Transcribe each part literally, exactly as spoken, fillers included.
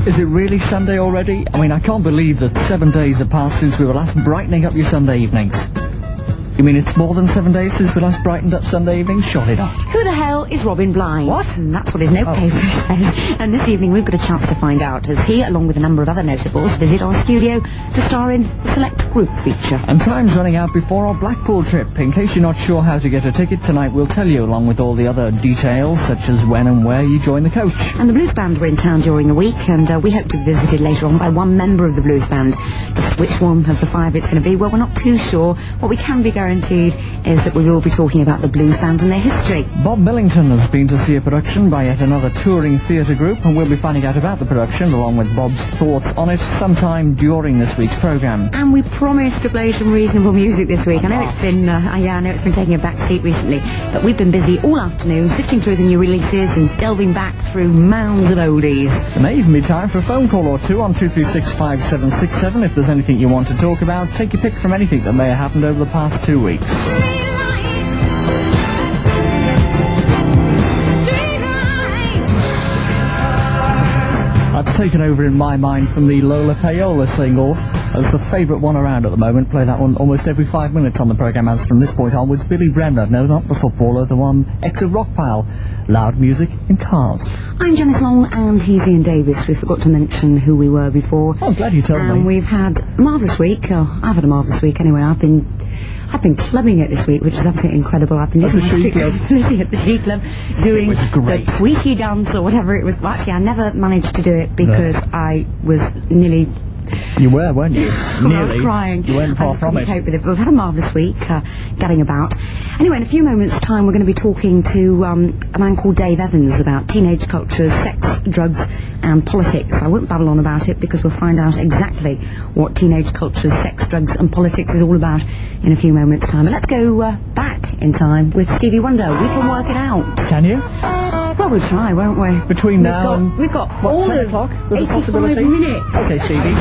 Is it really Sunday already? I mean, I can't believe that seven days have passed since we were last brightening up your Sunday evenings. You mean it's more than seven days since we last brightened up Sunday evenings? Surely not. Who the hell is Robin Blind? What? And that's what his notepaper Oh. says. And this evening we've got a chance to find out as he, along with a number of other notables, visit our studio to star in the Select Group feature. And time's running out before our Blackpool trip. In case you're not sure how to get a ticket tonight, we'll tell you, along with all the other details, such as when and where you join the coach. And the Blues Band were in town during the week, and uh, we hope to be visited later on by one member of the Blues Band. Just which one of the five it's going to be, well, we're not too sure. What we can be guaranteed is that we will be talking about the Blues Band and their history. Bob Millington has been to see a production by yet another touring theatre group, and we'll be finding out about the production, along with Bob's thoughts on it, sometime during this week's programme. And we promised to play some reasonable music this week. I know it's been, uh, yeah, I know it's been taking a back seat recently, but we've been busy all afternoon sifting through the new releases and delving back through mounds of oldies. There may even be time for a phone call or two on two three six five seven six seven if there's anything you want to talk about. Take your pick from anything that may have happened over the past two weeks. I've taken over in my mind from the Lola Payola single as the favourite one around at the moment. Play that one almost every five minutes on the programme as from this point onwards. Billy Bremner, no, not the footballer, the one ex of Rock Pile. Loud music in cars. I'm Janice Long and he's Ian Davis. We forgot to mention who we were before. Oh, I'm glad you told and me. And we've had a marvellous week. Oh, I've had a marvellous week anyway. I've been... I've been clubbing it this week, which is absolutely incredible. I've been at the She Club. at the She Club, doing the Tweety dance or whatever it was. Well, actually, I never managed to do it because no. I was nearly... You were, weren't you? Nearly. I was crying. You weren't far from it. I just couldn't cope with it. But we've had a marvellous week, uh, getting about. Anyway, in a few moments' time, we're going to be talking to um, a man called Dave Evans about teenage culture, sex, drugs, and politics. I won't babble on about it because we'll find out exactly what teenage culture, sex, drugs, and politics is all about in a few moments' time. And let's go uh, back in time with Stevie Wonder. We can work it out. Can you? Well, we'll try, won't we? Between we've now got, and... We've got what, all ten of o'clock? There's a possibility? minutes. Okay, Stevie.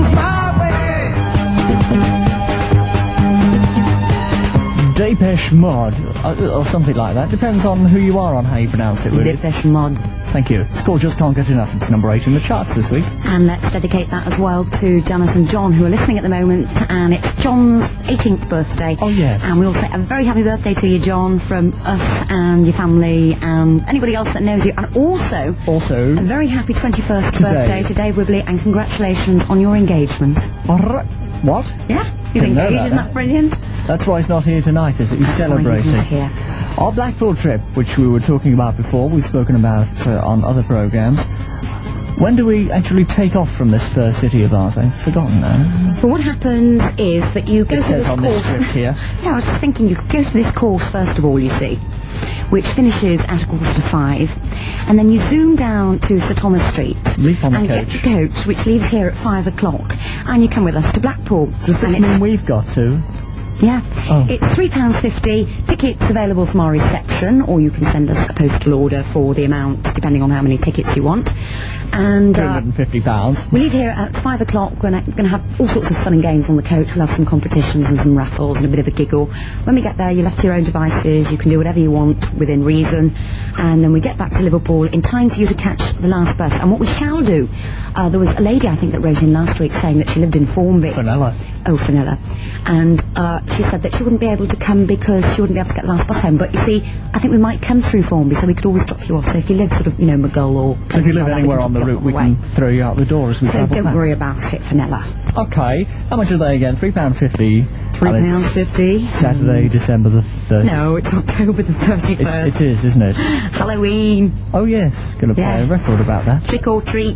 Depeche Mode, uh, or something like that. Depends on who you are on how you pronounce it, really. Depeche Mode. Thank you. It's called Just Can't Get Enough. It's number eight in the charts this week. And let's dedicate that as well to Janice and John, who are listening at the moment. And it's John's eighteenth birthday. Oh, yes. And we'll say a very happy birthday to you, John, from us and your family and anybody else that knows you. And also, also a very happy twenty-first today. birthday to Dave Wibley, and congratulations on your engagement. What? Yeah, you're engaged, that, isn't that brilliant? That's why he's not here tonight, is it? He's That's celebrating. Why he's here. Our Blackpool trip, which we were talking about before, we've spoken about uh, on other programmes. When do we actually take off from this first city of ours? I've forgotten now. Well, what happens is that you go it to says this on course. This script here. Yeah, I was just thinking you could go to this course first of all, you see, which finishes at a quarter to five, and then you zoom down to Sir Thomas Street. Leap on the and coach. get the coach, which leaves here at five o'clock, and you come with us to Blackpool. Does this mean we've got to? Yeah. Oh. It's three pounds fifty. Tickets available from our reception, or you can send us a postal order for the amount, depending on how many tickets you want. And two hundred fifty pounds. Uh, we leave here at five o'clock. We're going to have all sorts of fun and games on the coach. We'll have some competitions and some raffles and a bit of a giggle. When we get there, you're left to your own devices. You can do whatever you want within reason. And then we get back to Liverpool in time for you to catch the last bus. And what we shall do, uh, there was a lady, I think, that wrote in last week saying that she lived in Formby. Fenella. Oh, Fenella. And uh, she said that she wouldn't be able to come because she wouldn't be able to get the last bus home. But you see, I think we might come through Formby, so we could always drop you off. So if you live sort of, you know, Maghull or... So if you live like anywhere on the route, we can throw you out the door as we so travel don't past. worry about it, Fenella. Okay. How much are they again? three pounds fifty. three pounds fifty. Saturday, mm. December the thirtieth. No, it's October the thirty-first. It is, isn't it? Halloween. Oh, yes. Going to yeah. play a record about that. Trick or treat.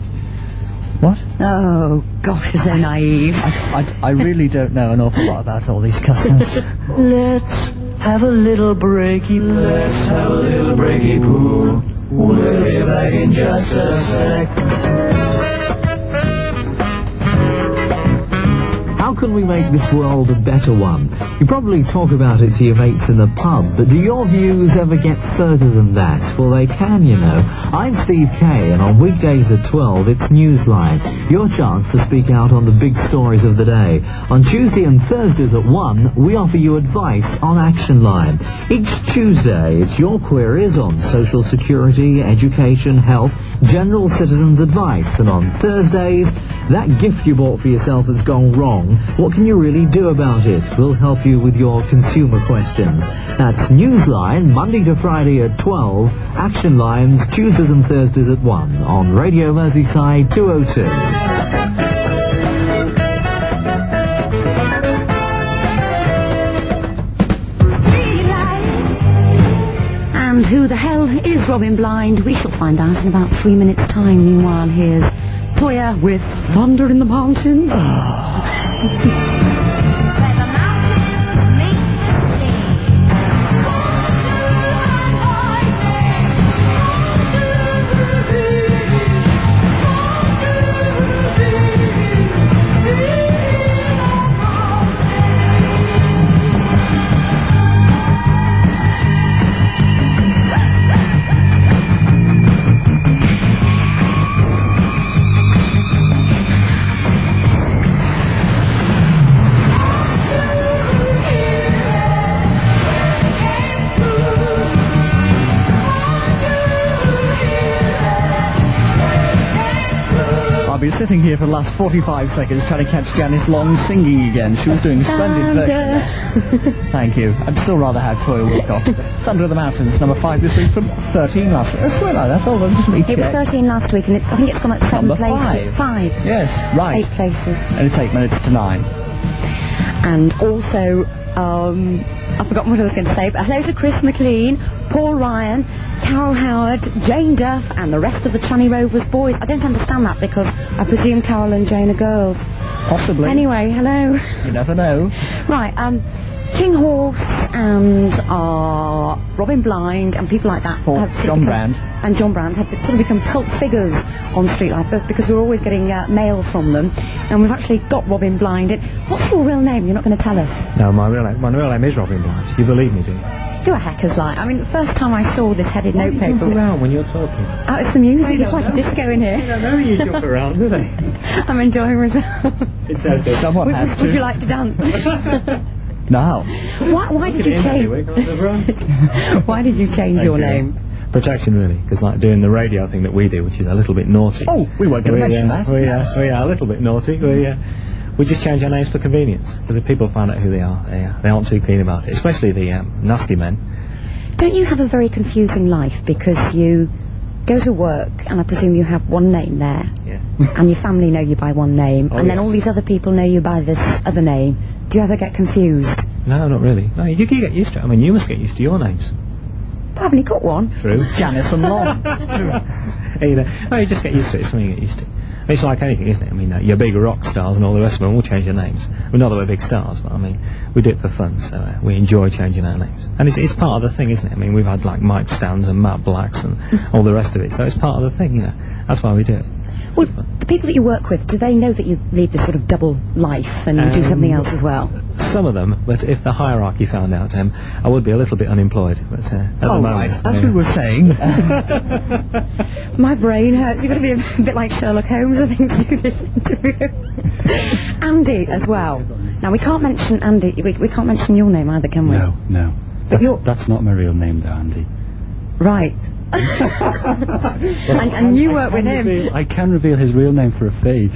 What? Oh, gosh, you're so naive. I, I, I really don't know an awful lot about all these customs. Let's have a little breaky. Let's have a little breaky poo. We'll be back in just a sec. How can we make this world a better one? You probably talk about it to your mates in the pub, but do your views ever get further than that? Well, they can, you know. I'm Steve Kay, and on weekdays at twelve, it's Newsline, your chance to speak out on the big stories of the day. On Tuesday and Thursdays at one, we offer you advice on Action Line. Each Tuesday, it's your queries on social security, education, health, general citizens' advice. And on Thursdays, that gift you bought for yourself has gone wrong. What can you really do about it? We'll help you with your consumer questions. That's Newsline, Monday to Friday at twelve, Action Lines, Tuesdays and Thursdays at one, on Radio Merseyside two oh two. And who the hell is Robin Blind? We shall find out in about three minutes' time. Meanwhile, here's Toya with Thunder in the Mountains. Sitting here for the last forty-five seconds trying to catch Janice Long singing again. She was doing a splendid version. Thank you. I'd still rather have Toya Wilcox. Thunder of the Mountains, number five this week from thirteen last week. That's something like that. Hold on, just let me check. It was thirteen last week, and it's, I think it's gone at seven Number places. Five. Five. Yes, right. Eight places. And it's eight minutes to nine. And also, um, I've forgotten what I was going to say, but hello to Chris McLean, Paul Ryan, Carol Howard, Jane Duff, and the rest of the Tranny Rovers boys. I don't understand that because I presume Carol and Jane are girls. Possibly. Anyway, hello. You never know. Right, um, King Horse and uh, Robin Blind and people like that. Paul, have sort of John become- Brand. And John Brand have sort of become cult figures on Street Life but because we're always getting uh, mail from them. And we've actually got Robin Blind. And what's your real name? You're not going to tell us. No, my real name, my real name is Robin Blind. You believe me, do you? Do a hacker's lie. I mean, the first time I saw this headed Why do you notepaper... jump around when you're talking? Oh, it's the music. They It's don't like a know. disco in here. They don't know you jump around, do they? I'm enjoying myself. It's okay. Someone would, has would to. you like to dance? No. Why, why did you change... Why did you change your Okay. name? Protection, really, because like doing the radio thing that we do, which is a little bit naughty. Oh, we weren't going to we, mention uh, that. We, uh, we are a little bit naughty. We, uh, we just change our names for convenience, because if people find out who they are, they, uh, they aren't too keen about it, especially the um, nasty men. Don't you have a very confusing life because you go to work and I presume you have one name there Yeah. and your family know you by one name Oh, and then yes. all these other people know you by this other name. Do you ever get confused? No, not really. No, you, you get used to it. I mean, you must get used to your names. I haven't got one. True. Janice and Long. Either. No, you just get used to it. It's something you get used to. It's like anything, isn't it? I mean, uh, your big rock stars and all the rest of them will change their names. Well, not that we're big stars, but I mean, we do it for fun, so uh, we enjoy changing our names. And it's, it's part of the thing, isn't it? I mean, we've had like Mike Stans and Matt Blacks and all the rest of it, so it's part of the thing, you know. That's why we do it. It's Well, good fun. the people that you work with, do they know that you lead this sort of double life and you do something else as well? Some of them, but if the hierarchy found out, um, I would be a little bit unemployed. But uh, at the Oh, moment, right. As yeah. we were saying. My brain hurts. You've got to be a bit like Sherlock Holmes, I think, to do this interview. Andy as well. Now, we can't mention Andy. We, we can't mention your name either, can we? No, no. But That's, you're- that's not my real name, though, Andy. Right. and, and you work with him. Reveal, I can reveal his real name for a fee.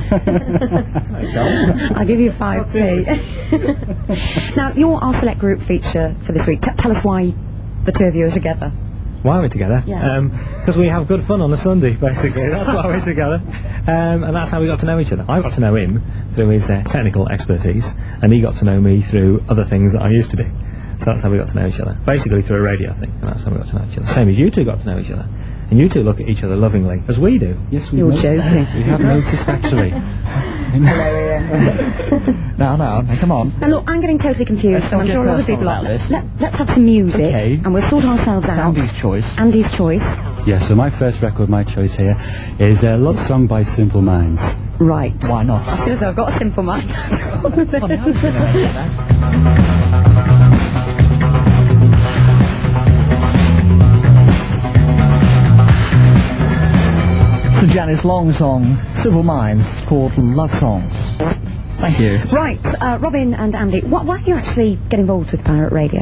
I'll give you five p. Now, you're our select group feature for this week. T- tell us why the two of you are together. Why are we together? Yeah. Because we have good fun on a Sunday, basically. That's why we're together. Um, and that's how we got to know each other. I got to know him through his uh, technical expertise, and he got to know me through other things that I used to do. So that's how we got to know each other. Basically through a radio thing, and that's how we got to know each other. Same as you two got to know each other. And you two look at each other lovingly, as we do. Yes, we You're noticed. joking. We have noticed, actually. No, no, no, come on. Now, look, I'm getting totally confused, Let's and not I'm get sure a lot of personal people are. about this. Let, let's have some music, Okay. and we'll sort ourselves It's out. Andy's choice. Andy's choice. Yeah, so my first record, my choice here, is a love song by Simple Minds. Right. Why not? I feel as though I've got a simple mind. Funny, I was gonna mention that. Janice Long song, Simple Minds, called Love Songs. Thank you. Right, uh, Robin and Andy, wh why do you actually get involved with Pirate Radio?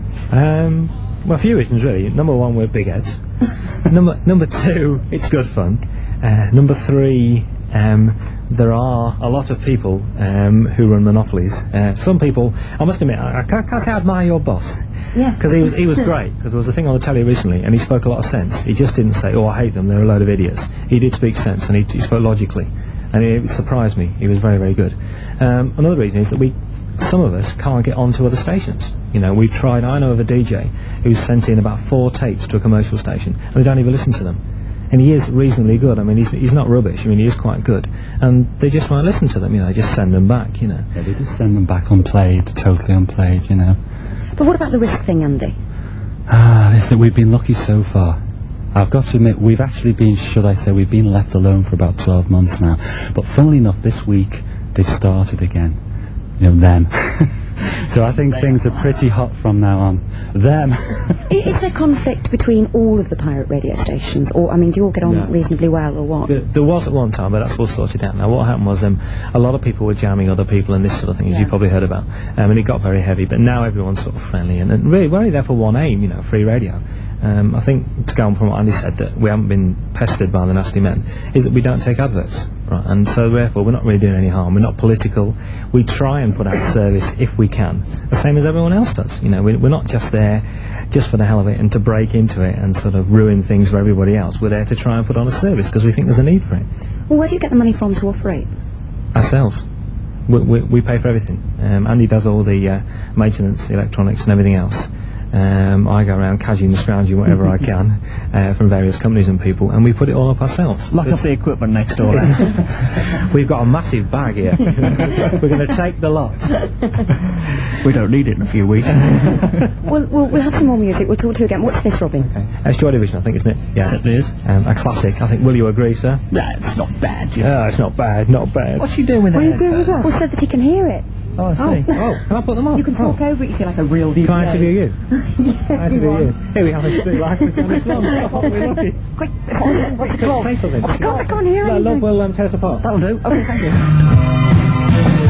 Um, well, a few reasons really. Number one, we're big heads. number number two, it's good fun. Uh, number three, um, there are a lot of people um, who run monopolies. Uh, some people, I must admit, I, I can't, can't say I admire your boss. Yeah. Because he was he was great. Because there was a thing on the telly recently, and he spoke a lot of sense. He just didn't say, "Oh, I hate them. They're a load of idiots." He did speak sense, and he, he spoke logically, and it surprised me. He was very, very good. Um, another reason is that we, some of us, can't get onto other stations. You know, we've tried. I know of a D J who's sent in about four tapes to a commercial station, and they don't even listen to them. And he is reasonably good. I mean, he's he's not rubbish. I mean, he is quite good, and they just won't listen to them. You know, they just send them back. You know. Yeah, they just send them back unplayed, totally unplayed, you know. But what about the risk thing, Andy? Ah, listen, we've been lucky so far. I've got to admit, we've actually been, should I say, we've been left alone for about twelve months now. But funnily enough, this week, they've started again. You know, them. So I think things are pretty hot from now on. Them. Is, is there conflict between all of the pirate radio stations? Or, I mean, do you all get on No. reasonably well, or what? There, there was at one time, but that's all sorted out now. What happened was um, a lot of people were jamming other people and this sort of thing, as Yeah. you probably heard about. Um, and it got very heavy, but now everyone's sort of friendly. And, and really, we're only there for one aim, you know, free radio. Um, I think, to go on from what Andy said, that we haven't been pestered by the nasty men, is that we don't take adverts. Right, and so therefore we're not really doing any harm. We're not political. We try and put out service if we can, the same as everyone else does. You know, we, we're not just there just for the hell of it and to break into it and sort of ruin things for everybody else. We're there to try and put on a service because we think there's a need for it. Well, where do you get the money from to operate? Ourselves. We, we, we pay for everything. Um, Andy does all the uh, maintenance, the electronics and everything else. Um, I go around cadging and scrounging whatever I can uh, from various companies and people, and we put it all up ourselves. Lock up the equipment next door. We've got a massive bag here. We're going to take the lot. We don't need it in a few weeks. Well, we'll, we'll have some more music. We'll talk to you again. What's this, Robin? Uh, it's Joy Division, I think, isn't it? Yeah. It is. Um, a classic. I think. Will you agree, sir? Yeah, it's not bad, you Oh, it's not bad. Not bad. What's she doing with What are you that? doing with that? Well, so that he can hear it. Oh, I see. Oh, can I put them on? You can talk oh. over it. You feel like a real D J. Can I interview you? Yes, Can I you interview are. you? Here we have a street life with Johnny Slum. Oh, we're lucky. Quick, what's, what's it called? Say something. I can't, I can't hear No, anything. love will um, tear us apart. That'll do. Okay, thank you.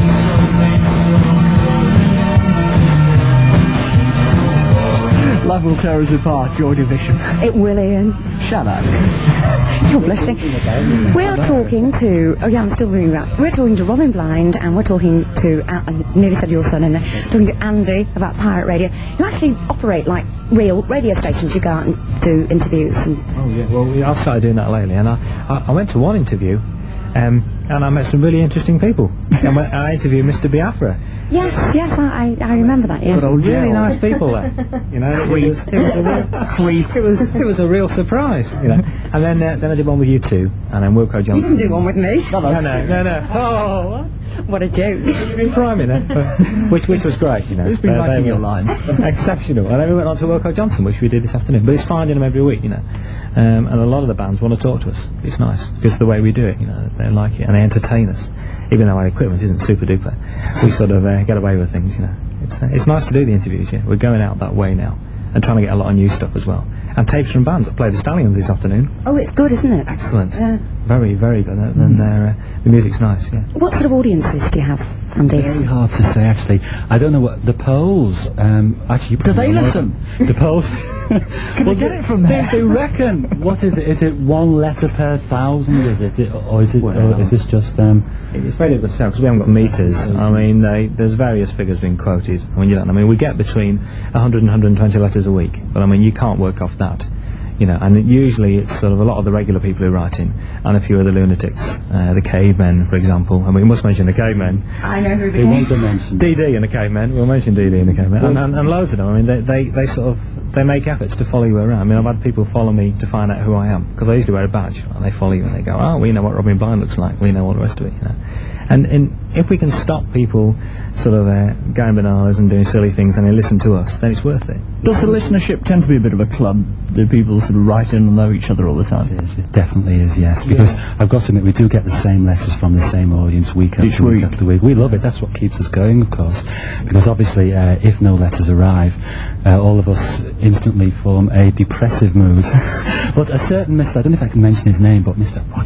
Love will tear us apart, Joy Division. It will, Ian. Shut up. You're blessing. We're talking to, oh yeah, I'm still reading that. We're talking to Robin Blind, and we're talking to, uh, I nearly said your son in there, talking to Andy about pirate radio. You actually operate like real radio stations. You go out and do interviews. And Oh yeah. Well, we, I've started doing that lately, and I, I, I went to one interview, um, and I met some really interesting people. And when I interviewed Mister Biafra. yes, yes, I, I I remember that, yes. Good old Really Gerald. nice people there. You know, it was, it was a real Creep. It was it was a real surprise, you know. And then uh, then I did one with you two, and then Wilco You Johnson. can do one with me. No, no, no, no. Oh, what? What a joke. You've been priming it, which which was great, you know. Who's been They- writing they your were lines? Exceptional. And then we went on to Wilco Johnson, which we did this afternoon. But it's finding them every week, you know. Um, and a lot of the bands want to talk to us. It's nice because the way we do it, you know, they like it and they entertain us. Even though our equipment isn't super duper, we sort of uh, get away with things, you know. It's uh, it's nice to do the interviews. Yeah, we're going out that way now and trying to get a lot of new stuff as well. And tapes from bands. I played the Stallions this afternoon. Oh, it's good, isn't it? Excellent. Yeah. Very, very good. And and they're, uh, the music's nice. Yeah. What sort of audiences do you have, Andy? Very hard to say, actually. I don't know what the polls. Um, actually, Do they listen? The polls. Can we get it from there? They, they reckon. What is it? Is it one letter per thousand? Is it, it or is it? Well, or is this just um? It's very difficult to tell because we haven't got meters. I mean, they, there's various figures being quoted. I mean, you don't. I mean, we get between one hundred and one hundred twenty letters a week, but I mean, you can't work off that. You know, and it, usually it's sort of a lot of the regular people who write in, and a few of the lunatics, uh, the cavemen, for example. And we must mention the cavemen. I know who They want to mention. D D and the cavemen. We'll mention D D and the cavemen, and, and, and loads of them. I mean, they, they, they sort of they make efforts to follow you around. I mean, I've had people follow me to find out who I am because I usually wear a badge, and they follow you and they go, "Oh, we know what Robin Blind looks like. We know all the rest of it." You know, and, and if we can stop people sort of uh, going bananas and doing silly things and they listen to us, then it's worth it. Does the listenership tend to be a bit of a club? Do people sort of write in and know each other all the time? It is, it definitely is, yes. Because I've got to admit, we do get the same letters from the same audience week after Each week week. after week. We love it. That's what keeps us going, of course. Because obviously, uh, if no letters arrive, uh, all of us instantly form a depressive mood. But a certain Mister, I don't know if I can mention his name, but Mister Roger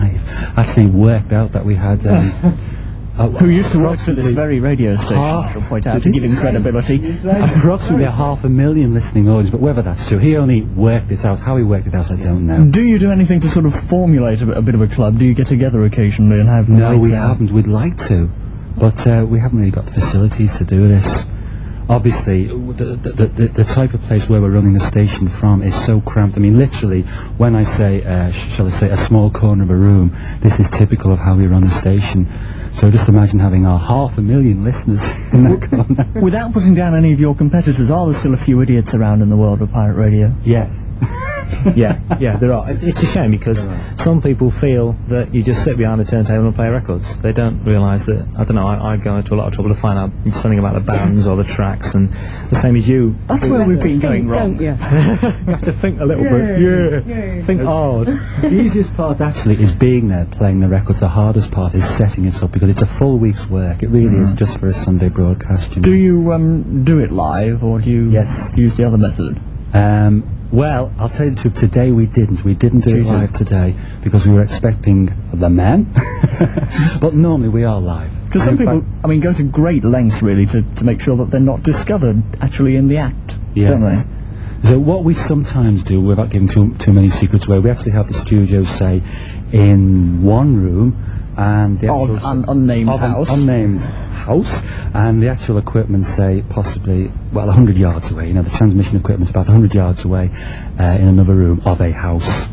live. Actually worked out that we had... Um, Uh, Who used to work for this very radio station, Half- I shall point out, to give him credibility. approximately a half a million listening audience, but whether that's true, he only worked this out. How he worked it out, I don't know. Do you do anything to sort of formulate a, bit- a bit of a club? Do you get together occasionally and have No, nights we out? haven't. We'd like to, but uh, we haven't really got the facilities to do this. Obviously, the, the, the, the type of place where we're running the station from is so cramped. I mean, literally, when I say, uh, sh- shall I say, a small corner of a room, this is typical of how we run a station. So just imagine having our half a million listeners in that corner. Without putting down any of your competitors, are there still a few idiots around in the world of pirate radio? Yes. yeah, yeah, there are. It's, it's a shame because some people feel that you just sit behind a turntable and play records. They don't realise that, I don't know, I, I go into a lot of trouble to find out something about the bands or the tracks, and the same as you. That's where we've been going wrong. Don't you? You have to think a little bit. Yeah. Think hard. The easiest part actually is being there playing the records. The hardest part is setting it up because it's a full week's work. It really is just for a Sunday broadcast. You know? Do you um, do it live, or do you Yes. use the other method? Um, well, I'll tell you the truth, today we didn't. We didn't do it Jesus. live today because we were expecting the men. But normally we are live. Because some In people, fact- I mean, go to great lengths really to, to make sure that they're not discovered actually in the act, Yes. don't they? So what we sometimes do, without giving too too many secrets away, we actually have the studio, say, in one room, and the Of actual... an unnamed of an house. unnamed house, and the actual equipment, say, possibly, well, one hundred yards away. You know, the transmission equipment about one hundred yards away uh, in another room of a house.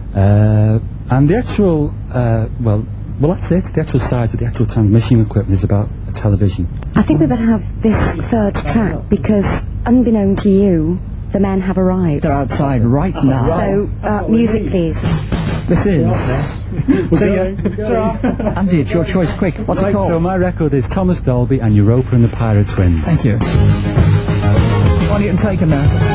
Uh, and the actual, uh, well, well, that's it. The actual size of the actual transmission equipment is about a television. I think we better have this third track because, unbeknown to you, the men have arrived. They're outside right now. So, uh, music please. This is... See ya. Andy, it's your choice, quick. What's Right, it called? so my record is Thomas Dolby and Europa and the Pirate Twins. Thank you. On you can take him now.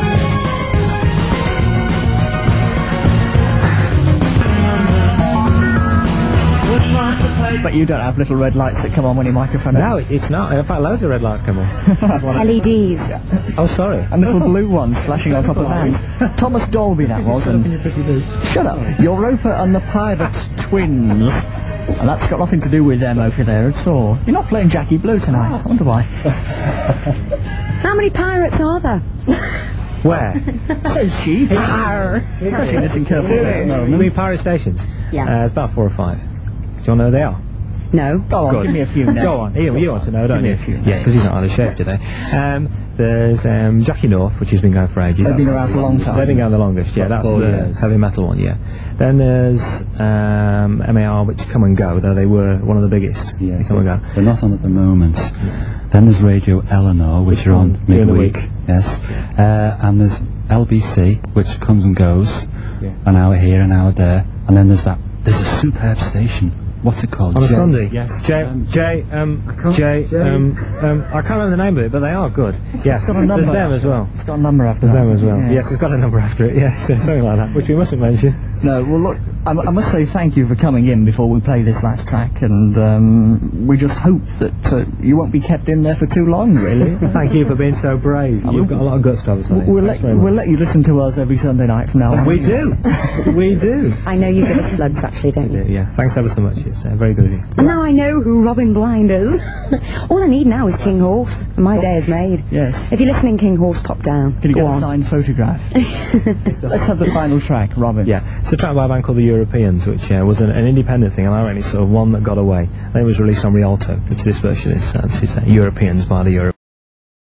But you don't have little red lights that come on when your microphone No, is. it's not. In fact, loads of red lights come on. L E Ds. Oh, sorry. And little blue ones flashing on top of hands. Thomas Dolby that was. And shut up. Europa and the Pirate Twins. And that's got nothing to do with them over there at all. You're not playing Jackie Blue tonight. I wonder why. How many pirates are there? Where? Says she. Arr. Especially in this incurable at the You moment. mean pirate stations? Yeah. Uh, it's about four or five. Do you want to know who they are? No. Go on, Good. give me a few now. Go on. Ian, you want to know, don't Give me you? a few Yeah, names. because he's not out of shape today. Um, there's um, Jackie North, which has been going for ages. They've been That's- around for a long time. They've been going the longest, yeah. That's four the years. heavy metal one, yeah. Then there's um, M A R, which come and go, though they were one of the biggest. Yes, They come and go. they're not on at the moment. Then there's Radio Eleanor, which Which are on one? During the midweek. week. Yes. Uh, and there's L B C, which comes and goes. Yeah. An hour here, an hour there. And then there's that. There's a superb station. What's it called? On a Jay? Sunday? Yes. J, Um, J, um, can't- J, J- um, um, I can't remember the name of it, but they are good. Yes, It's got a number. there's them as well. It's got a number after There's that. them as well. Yeah. Yes, it's got a number after it, yes, something like that, which we mustn't mention. No, well look, I, I must say thank you for coming in before we play this last track, and um, we just hope that uh, you won't be kept in there for too long, really. Thank you for being so brave. You've got a lot of guts to have a say. We'll let, Thanks very much. we'll let you listen to us every Sunday night from now on. We do. We do. I know you give us plugs actually, don't you? Yeah, thanks ever so much. It's uh, very good of you. And now I know who Robin Blind is. All I need now is King Horse, and my day is made. Yes. If you're listening, King Horse, pop down. Can you Go get a on. signed photograph? Let's have the final track, Robin. Yeah, it's a track by a band called The Europeans, which uh, was an, an independent thing, and I only sort of one that got away. Then it was released on Rialto, which this version is. Uh, this is uh, Europeans by The Europeans.